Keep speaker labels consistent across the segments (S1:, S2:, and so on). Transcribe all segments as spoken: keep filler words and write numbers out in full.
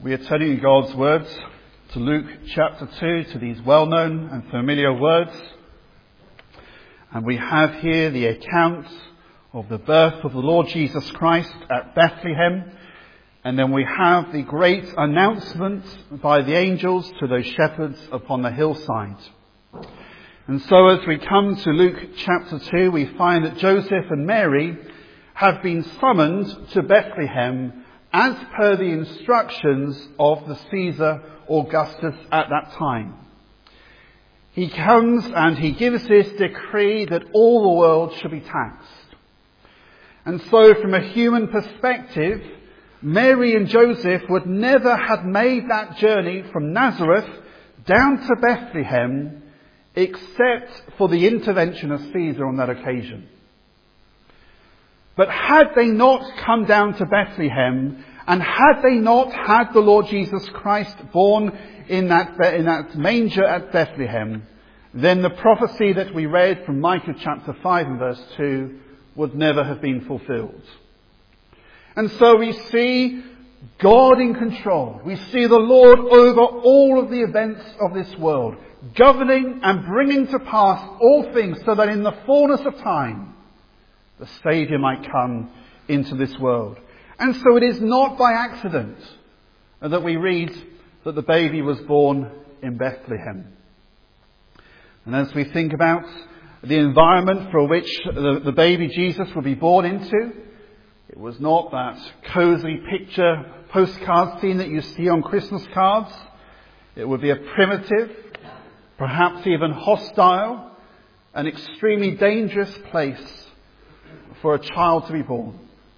S1: We are turning God's words to Luke chapter two, to these well-known and familiar words. And we have here the account of the birth of the Lord Jesus Christ at Bethlehem. And then we have the great announcement by the angels to those shepherds upon the hillside. And so as we come to Luke chapter two, we find that Joseph and Mary have been summoned to Bethlehem as per the instructions of the Caesar Augustus at that time. He comes and he gives this decree that all the world should be taxed. And so from a human perspective, Mary and Joseph would never have made that journey from Nazareth down to Bethlehem except for the intervention of Caesar on that occasion. But had they not come down to Bethlehem, and had they not had the Lord Jesus Christ born in that, in that manger at Bethlehem, then the prophecy that we read from Micah chapter five and verse two would never have been fulfilled. And so we see God in control. We see the Lord over all of the events of this world, governing and bringing to pass all things so that in the fullness of time, the Saviour might come into this world. And so it is not by accident that we read that the baby was born in Bethlehem. And as we think about the environment for which the, the baby Jesus would be born into, it was not that cosy picture postcard scene that you see on Christmas cards. It would be a primitive, perhaps even hostile, and extremely dangerous place for a child to be born.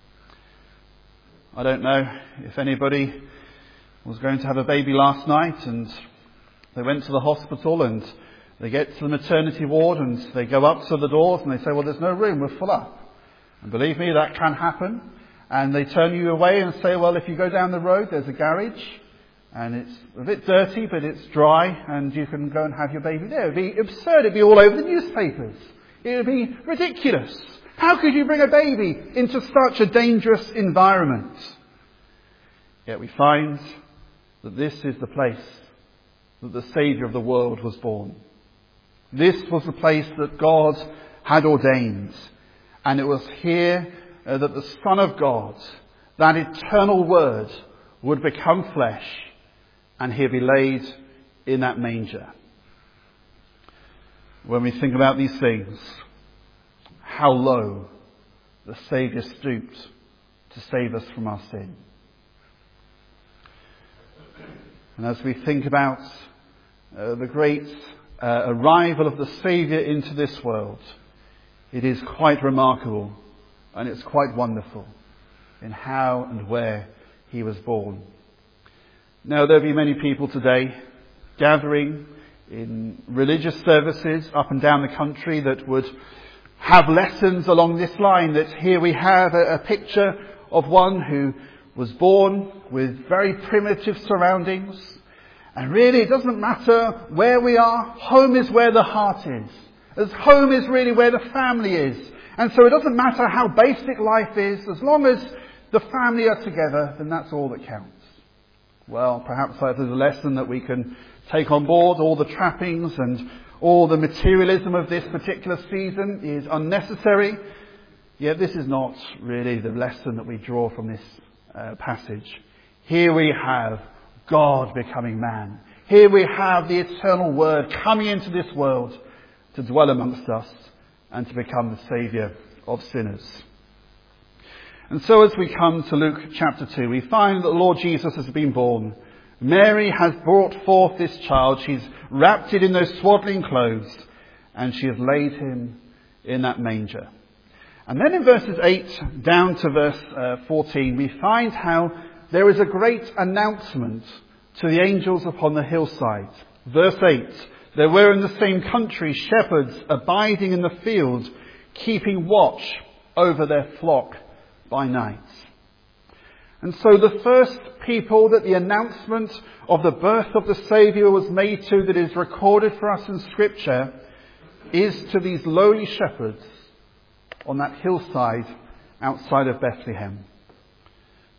S1: I don't know if anybody was going to have a baby last night and they went to the hospital and they get to the maternity ward and they go up to the doors and they say, well, there's no room, we're full up. And believe me, that can happen. And they turn you away and say, well, if you go down the road, there's a garage and it's a bit dirty, but it's dry and you can go and have your baby there. It would be absurd. It would be all over the newspapers. It would be ridiculous. How could you bring a baby into such a dangerous environment? Yet we find that this is the place that the Saviour of the world was born. This was the place that God had ordained. And it was here uh, that the Son of God, that eternal Word, would become flesh and he'd be laid in that manger. When we think about these things, how low the Saviour stooped to save us from our sin. And as we think about uh, the great uh, arrival of the Saviour into this world, it is quite remarkable and it's quite wonderful in how and where he was born. Now, there'll be many people today gathering in religious services up and down the country that would have lessons along this line, that here we have a, a picture of one who was born with very primitive surroundings. And really it doesn't matter where we are, home is where the heart is. As home is really where the family is. And so it doesn't matter how basic life is, as long as the family are together, then that's all that counts. Well, perhaps that is a lesson that we can take on board. All the trappings and all the materialism of this particular season is unnecessary. Yet this is not really the lesson that we draw from this uh, passage. Here we have God becoming man. Here we have the eternal Word coming into this world to dwell amongst us and to become the Saviour of sinners. And so as we come to Luke chapter two, we find that the Lord Jesus has been born. Mary has brought forth this child. She's wrapped it in those swaddling clothes and she has laid him in that manger. And then in verses eight down to verse uh, fourteen, we find how there is a great announcement to the angels upon the hillside. Verse eight, there were in the same country shepherds abiding in the field, keeping watch over their flock by night. And so the first people that the announcement of the birth of the Saviour was made to, that is recorded for us in Scripture, is to these lowly shepherds on that hillside outside of Bethlehem.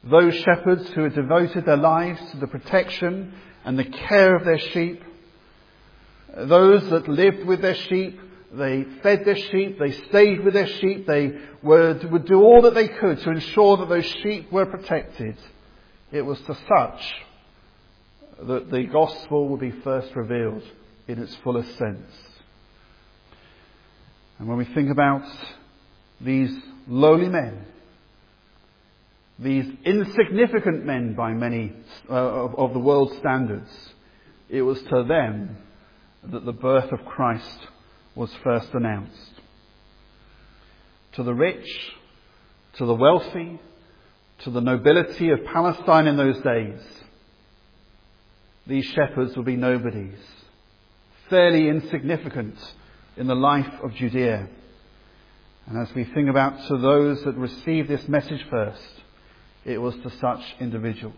S1: those shepherds who had devoted their lives to the protection and the care of their sheep, those that lived with their sheep, they fed their sheep, they stayed with their sheep, they were, would do all that they could to ensure that those sheep were protected. It was to such that the gospel would be first revealed in its fullest sense. And when we think about these lowly men, these insignificant men by many uh, of, of the world's standards, it was to them that the birth of Christ was first announced. To the rich, to the wealthy, to the nobility of Palestine in those days, these shepherds would be nobodies, fairly insignificant in the life of Judea. And as we think about to those that received this message first, it was to such individuals.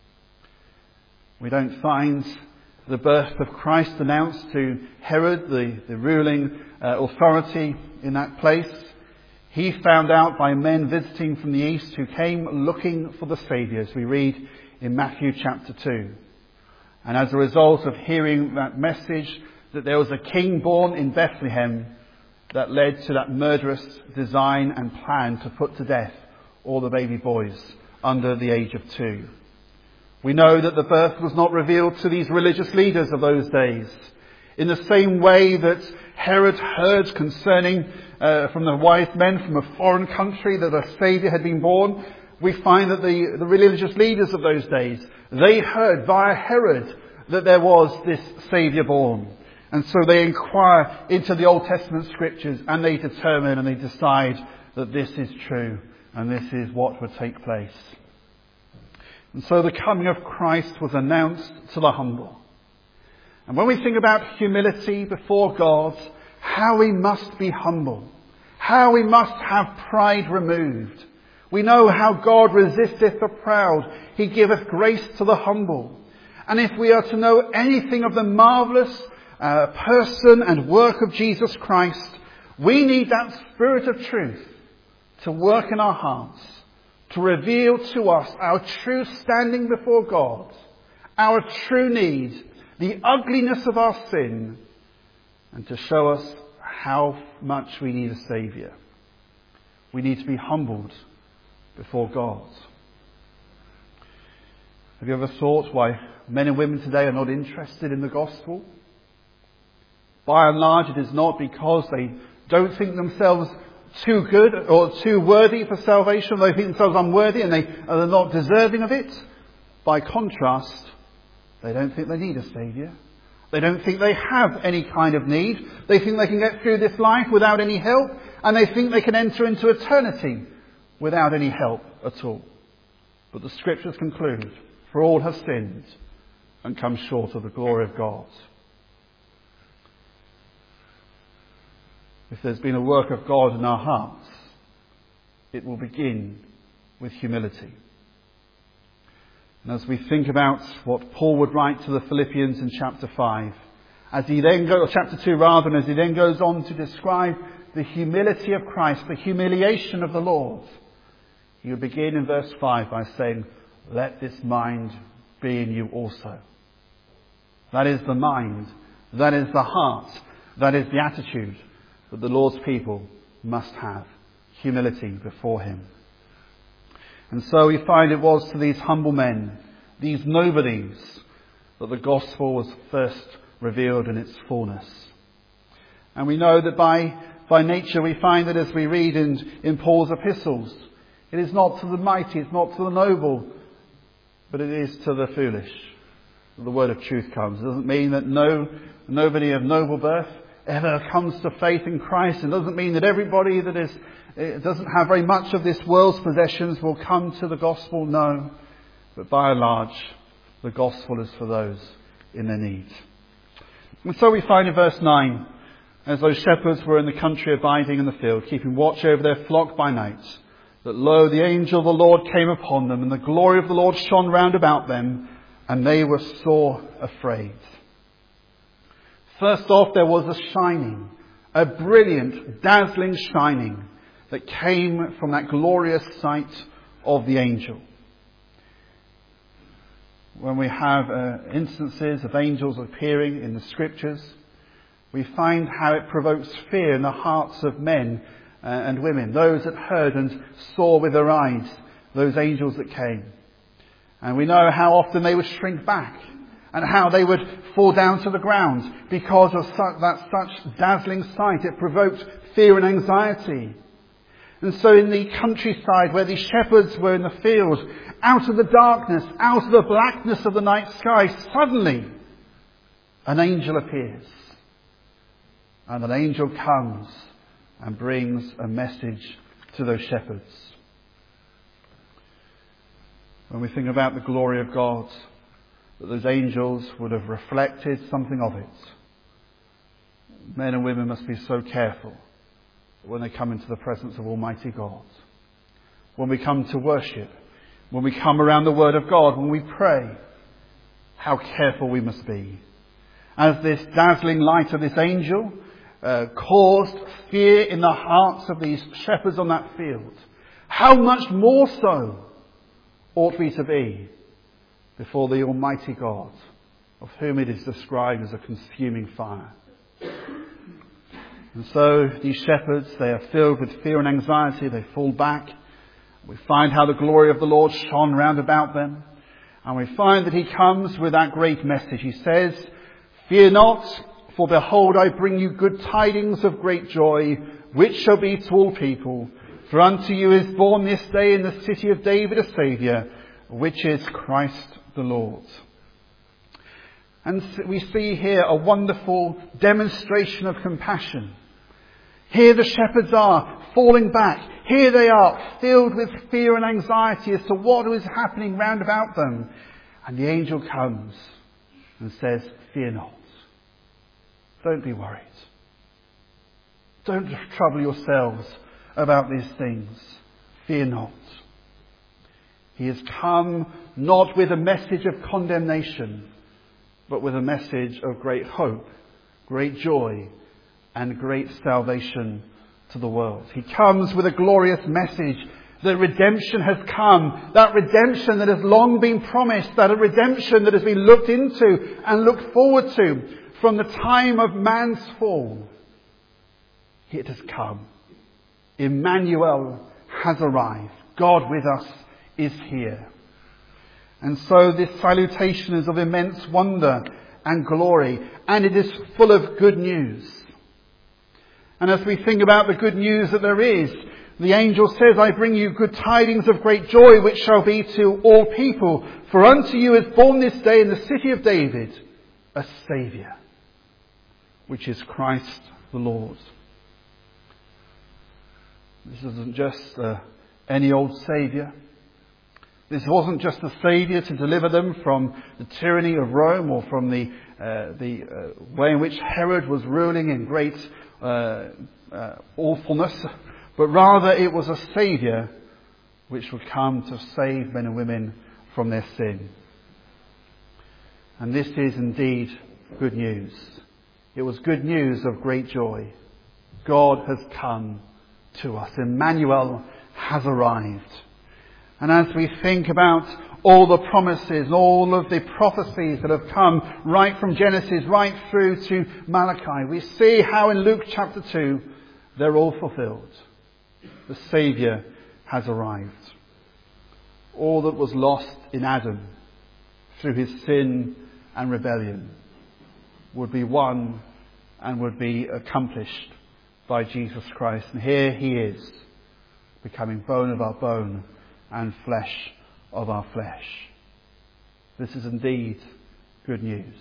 S1: We don't find the birth of Christ announced to Herod, the, the ruling uh, authority in that place. He found out by men visiting from the east who came looking for the Saviour, as we read in Matthew chapter two. And as a result of hearing that message that there was a king born in Bethlehem, that led to that murderous design and plan to put to death all the baby boys under the age of two. We know that the birth was not revealed to these religious leaders of those days. In the same way that Herod heard concerning uh, from the wise men from a foreign country that a Saviour had been born, we find that the, the religious leaders of those days, they heard via Herod that there was this Saviour born. And so they inquire into the Old Testament scriptures and they determine and they decide that this is true and this is what would take place. And so the coming of Christ was announced to the humble. And when we think about humility before God, how we must be humble, how we must have pride removed. We know how God resisteth the proud. He giveth grace to the humble. And if we are to know anything of the marvellous uh, person and work of Jesus Christ, we need that Spirit of truth to work in our hearts, to reveal to us our true standing before God, our true need, the ugliness of our sin, and to show us how much we need a Saviour. We need to be humbled before God. Have you ever thought why men and women today are not interested in the gospel? By and large, it is not because they don't think themselves too good or too worthy for salvation. They think themselves unworthy and they are not deserving of it. By contrast, they don't think they need a Saviour. They don't think they have any kind of need. They think they can get through this life without any help, and they think they can enter into eternity without any help at all. But the Scriptures conclude, for all have sinned and come short of the glory of God. If there's been a work of God in our hearts, it will begin with humility. And as we think about what Paul would write to the Philippians in chapter five, as he then goes, or chapter two rather, and as he then goes on to describe the humility of Christ, the humiliation of the Lord, he would begin in verse five by saying, "Let this mind be in you also." That is the mind, that is the heart, that is the attitude that the Lord's people must have. Humility before Him. And so we find it was to these humble men, these nobodies, that the gospel was first revealed in its fullness. And we know that by, by nature we find that as we read in, in Paul's epistles, it is not to the mighty, it's not to the noble, but it is to the foolish that the word of truth comes. It doesn't mean that no nobody of noble birth ever comes to faith in Christ. It doesn't mean that everybody that is it doesn't have very much of this world's possessions will come to the gospel. No. But by and large, the gospel is for those in their need. And so we find in verse nine, as those shepherds were in the country abiding in the field, keeping watch over their flock by night, that lo, the angel of the Lord came upon them, and the glory of the Lord shone round about them, and they were sore afraid. First off, there was a shining, a brilliant, dazzling shining that came from that glorious sight of the angel. when we have uh, instances of angels appearing in the scriptures, we find how it provokes fear in the hearts of men uh, and women, those that heard and saw with their eyes those angels that came. And we know how often they would shrink back and how they would fall down to the ground because of such, that such dazzling sight. It provoked fear and anxiety. And so in the countryside where these shepherds were in the field, out of the darkness, out of the blackness of the night sky, suddenly an angel appears. And an angel comes and brings a message to those shepherds. When we think about the glory of God, that those angels would have reflected something of it. Men and women must be so careful when they come into the presence of Almighty God. When we come to worship, when we come around the Word of God, when we pray, how careful we must be. As this dazzling light of this angel uh, caused fear in the hearts of these shepherds on that field, how much more so ought we to be before the Almighty God, of whom it is described as a consuming fire. And so these shepherds, they are filled with fear and anxiety. They fall back. We find how the glory of the Lord shone round about them. And we find that he comes with that great message. He says, "Fear not, for behold, I bring you good tidings of great joy, which shall be to all people. For unto you is born this day in the city of David a Saviour, which is Christ the Lord." And we see here a wonderful demonstration of compassion. Here the shepherds are falling back. Here they are filled with fear and anxiety as to what is happening round about them. And the angel comes and says, "Fear not. Don't be worried. Don't trouble yourselves about these things. Fear not." He has come not with a message of condemnation, but with a message of great hope, great joy, and great salvation to the world. He comes with a glorious message that redemption has come, that redemption that has long been promised, that a redemption that has been looked into and looked forward to from the time of man's fall. It has come. Emmanuel has arrived. God with us is here. And so this salutation is of immense wonder and glory, and it is full of good news. And as we think about the good news that there is, the angel says, "I bring you good tidings of great joy, which shall be to all people. For unto you is born this day in the city of David a Saviour, which is Christ the Lord." This isn't just uh, any old Saviour. This wasn't just a Saviour to deliver them from the tyranny of Rome or from the uh, the uh, way in which Herod was ruling in great uh, uh, awfulness, but rather it was a Saviour which would come to save men and women from their sin. And this is indeed good news. It was good news of great joy. God has come to us. Emmanuel has arrived. And as we think about all the promises, all of the prophecies that have come right from Genesis right through to Malachi, we see how in Luke chapter two they're all fulfilled. The Saviour has arrived. All that was lost in Adam through his sin and rebellion would be won and would be accomplished by Jesus Christ. And here he is, becoming bone of our bone and flesh of our flesh. This is indeed good news.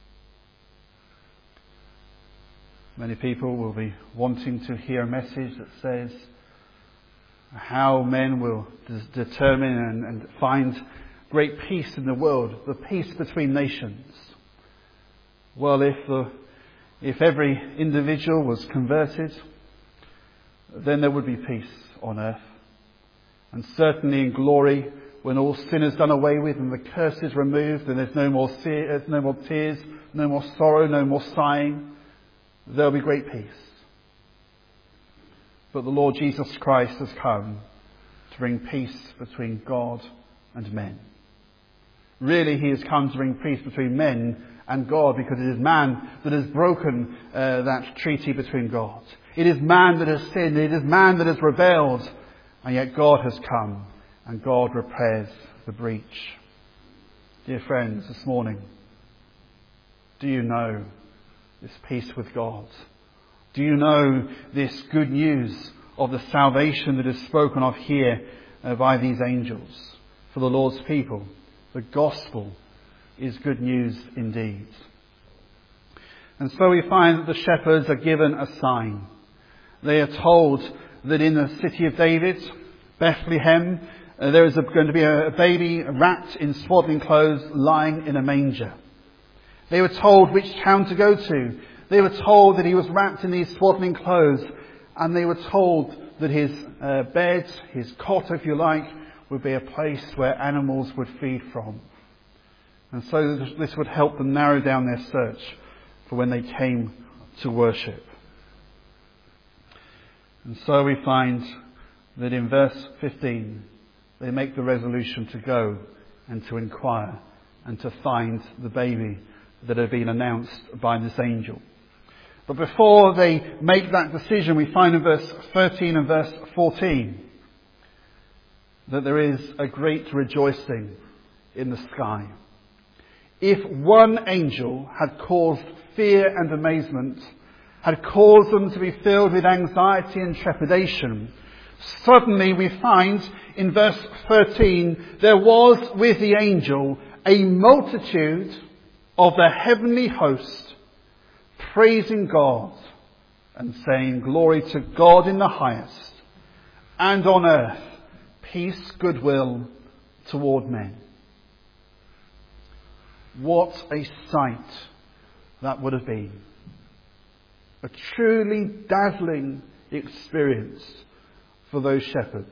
S1: Many people will be wanting to hear a message that says how men will de- determine and, and find great peace in the world, the peace between nations. Well, if the, if every individual was converted, then there would be peace on earth. And certainly in glory, when all sin is done away with and the curse is removed and there's no more, there's no more tears, no more sorrow, no more sighing, there'll be great peace. But the Lord Jesus Christ has come to bring peace between God and men. Really, he has come to bring peace between men and God, because it is man that has broken uh, that treaty between God. It is man that has sinned. It is man that has rebelled. And yet God has come and God repairs the breach. Dear friends, this morning, do you know this peace with God? Do you know this good news of the salvation that is spoken of here uh, by these angels for the Lord's people? The gospel is good news indeed. And so we find that the shepherds are given a sign. They are told that in the city of David, Bethlehem, uh, there is a, going to be a, a baby wrapped in swaddling clothes lying in a manger. They were told which town to go to. They were told that he was wrapped in these swaddling clothes, and they were told that his uh, bed, his cot if you like, would be a place where animals would feed from. And so this would help them narrow down their search for when they came to worship. And so we find that in verse fifteen, they make the resolution to go and to inquire and to find the baby that had been announced by this angel. But before they make that decision, we find in verse thirteen and verse fourteen that there is a great rejoicing in the sky. If one angel had caused fear and amazement, had caused them to be filled with anxiety and trepidation, suddenly we find in verse thirteen, there was with the angel a multitude of the heavenly host praising God and saying, "Glory to God in the highest, and on earth peace, goodwill toward men." What a sight that would have been. A truly dazzling experience for those shepherds.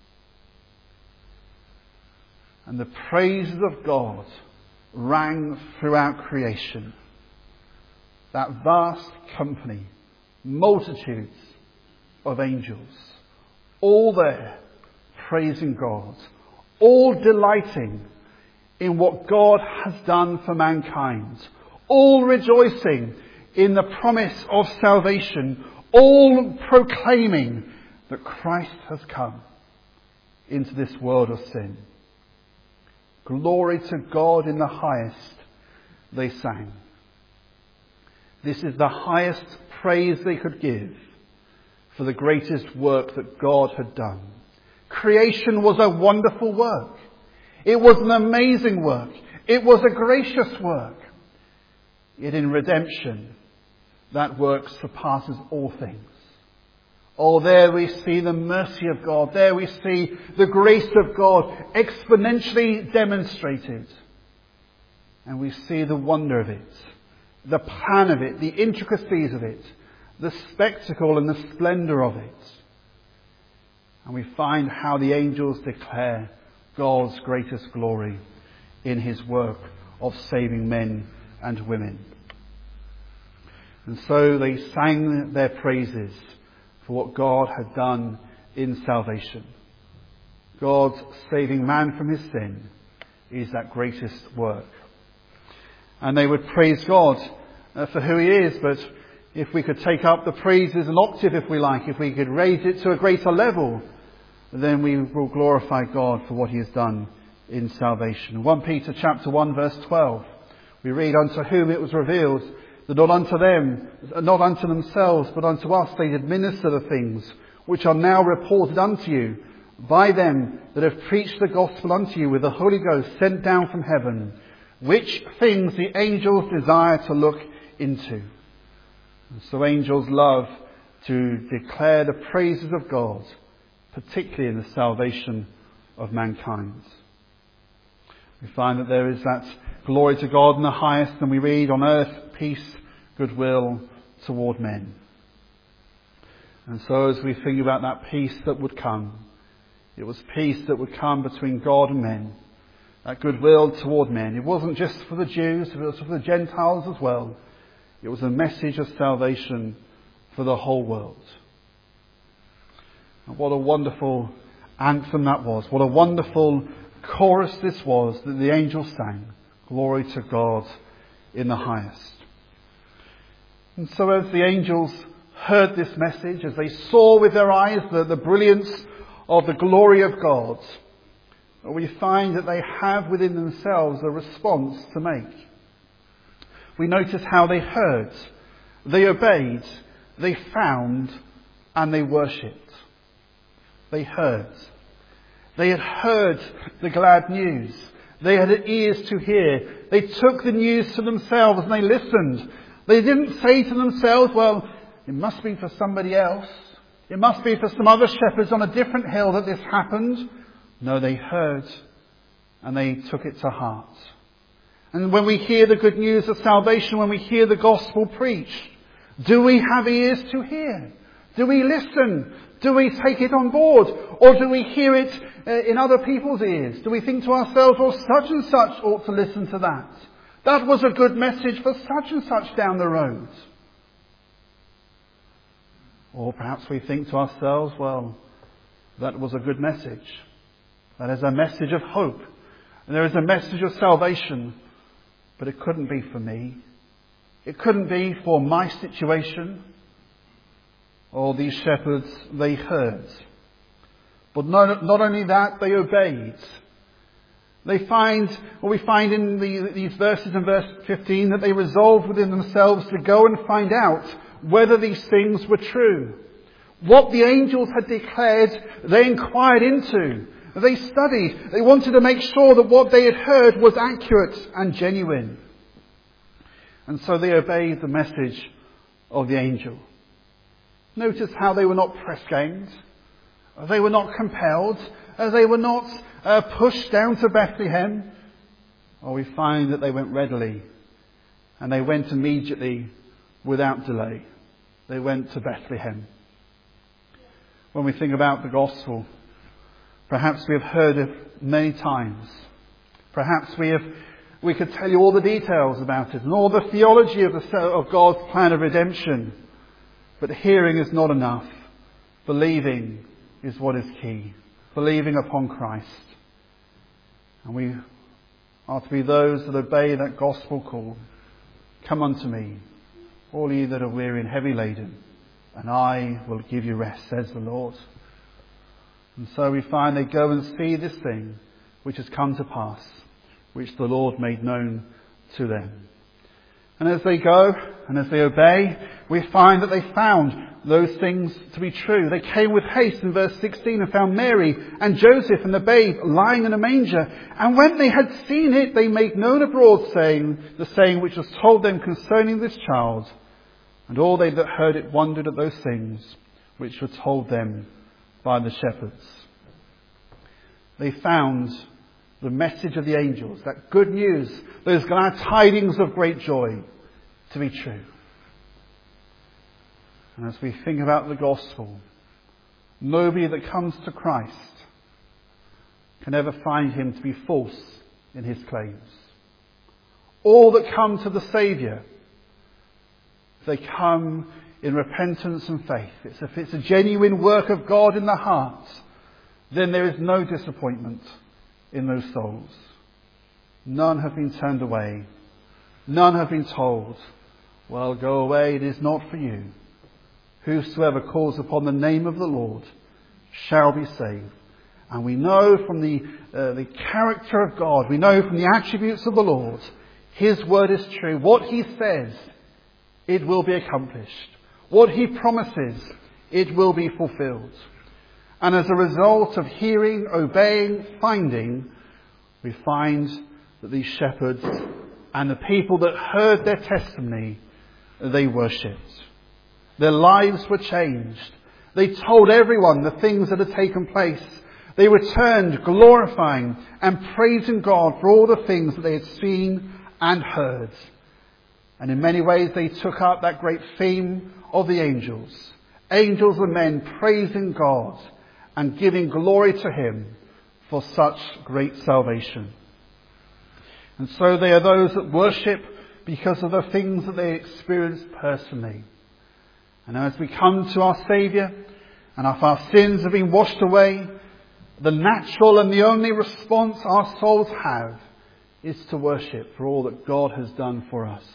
S1: And the praises of God rang throughout creation. That vast company, multitudes of angels, all there praising God, all delighting in what God has done for mankind, all rejoicing in the promise of salvation, all proclaiming that Christ has come into this world of sin. Glory to God in the highest, they sang. This is the highest praise they could give for the greatest work that God had done. Creation was a wonderful work. It was an amazing work. It was a gracious work. Yet in redemption, that work surpasses all things. Oh, there we see the mercy of God. There we see the grace of God exponentially demonstrated. And we see the wonder of it, the plan of it, the intricacies of it, the spectacle and the splendour of it. And we find how the angels declare God's greatest glory in his work of saving men and women. And so they sang their praises for what God had done in salvation. God saving man from his sin is that greatest work. And they would praise God uh, for who he is, but if we could take up the praises an octave, if we like, if we could raise it to a greater level, then we will glorify God for what he has done in salvation. First Peter chapter one verse twelve, we read, "Unto whom it was revealed that not unto them, not unto themselves, but unto us they did minister the things which are now reported unto you by them that have preached the gospel unto you with the Holy Ghost sent down from heaven, which things the angels desire to look into." And so angels love to declare the praises of God, particularly in the salvation of mankind. We find that there is that glory to God in the highest, and we read, "On earth peace, goodwill toward men." And so as we think about that peace that would come, it was peace that would come between God and men, that goodwill toward men. It wasn't just for the Jews, it was for the Gentiles as well. It was a message of salvation for the whole world. And what a wonderful anthem that was. What a wonderful chorus this was that the angels sang, "Glory to God in the highest." And so as the angels heard this message, as they saw with their eyes the, the brilliance of the glory of God, we find that they have within themselves a response to make. We notice how they heard, they obeyed, they found, and they worshipped. They heard. They had heard the glad news. They had ears to hear. They took the news to themselves and they listened. They didn't say to themselves, well, it must be for somebody else. It must be for some other shepherds on a different hill that this happened. No, they heard and they took it to heart. And when we hear the good news of salvation, when we hear the gospel preached, do we have ears to hear? Do we listen? Do we take it on board? Or do we hear it uh, in other people's ears? Do we think to ourselves, well, such and such ought to listen to that? That was a good message for such and such down the road. Or perhaps we think to ourselves, well, that was a good message. That is a message of hope. And there is a message of salvation. But it couldn't be for me. It couldn't be for my situation. All these shepherds, they heard. But not, not only that, they obeyed. They find, what we find in the, these verses in verse fifteen, that they resolved within themselves to go and find out whether these things were true. What the angels had declared, they inquired into. They studied. They wanted to make sure that what they had heard was accurate and genuine. And so they obeyed the message of the angel. Notice how they were not press-ganged. They were not compelled. They were not uh, pushed down to Bethlehem. Or we find that they went readily. And they went immediately without delay. They went to Bethlehem. When we think about the gospel, perhaps we have heard it many times. Perhaps we have, we could tell you all the details about it and all the theology of, the, of God's plan of redemption. But hearing is not enough. Believing is what is key. Believing upon Christ. And we are to be those that obey that gospel call. Come unto me, all ye that are weary and heavy laden, and I will give you rest, says the Lord. And so we find they go and see this thing which has come to pass, which the Lord made known to them. And as they go and as they obey, we find that they found those things to be true. They came with haste in verse sixteen and found Mary and Joseph and the babe lying in a manger. And when they had seen it, they made known abroad saying, the saying which was told them concerning this child. And all they that heard it wondered at those things which were told them by the shepherds. They found the message of the angels, that good news, those glad tidings of great joy, to be true. And as we think about the gospel, nobody that comes to Christ can ever find him to be false in his claims. All that come to the Saviour, they come in repentance and faith. It's, if it's a genuine work of God in the heart, then there is no disappointment in those souls. None have been turned away. None have been told, well, go away, it is not for you. Whosoever calls upon the name of the Lord shall be saved. And we know from the, uh, the character of God, we know from the attributes of the Lord, his word is true. What he says, it will be accomplished. What he promises, it will be fulfilled. And as a result of hearing, obeying, finding, we find that these shepherds and the people that heard their testimony, they worshipped. Their lives were changed. They told everyone the things that had taken place. They returned glorifying and praising God for all the things that they had seen and heard. And in many ways they took up that great theme of the angels. Angels and men praising God and giving glory to him for such great salvation. And so they are those that worship because of the things that they experienced personally. And as we come to our Saviour, and if our sins have been washed away, the natural and the only response our souls have is to worship for all that God has done for us.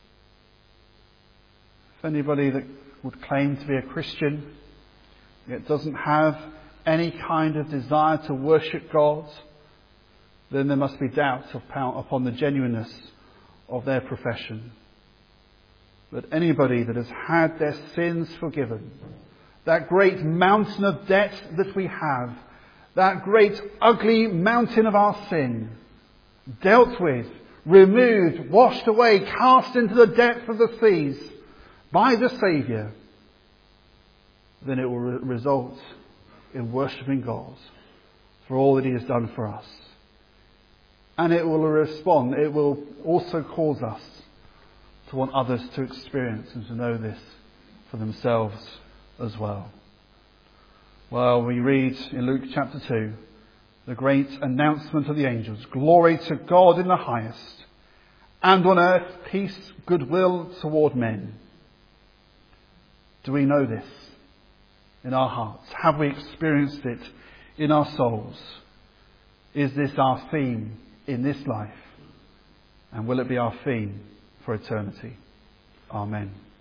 S1: If anybody that would claim to be a Christian yet doesn't have any kind of desire to worship God, then there must be doubt upon the genuineness of their profession. But anybody that has had their sins forgiven, that great mountain of debt that we have, that great ugly mountain of our sin, dealt with, removed, washed away, cast into the depth of the seas by the Saviour, then it will re- result in worshipping God for all that He has done for us. And it will respond, it will also cause us to want others to experience and to know this for themselves as well. Well, we read in Luke chapter two, the great announcement of the angels, glory to God in the highest, and on earth peace, goodwill toward men. Do we know this in our hearts? Have we experienced it in our souls? Is this our theme in this life? And will it be our theme for eternity? Amen.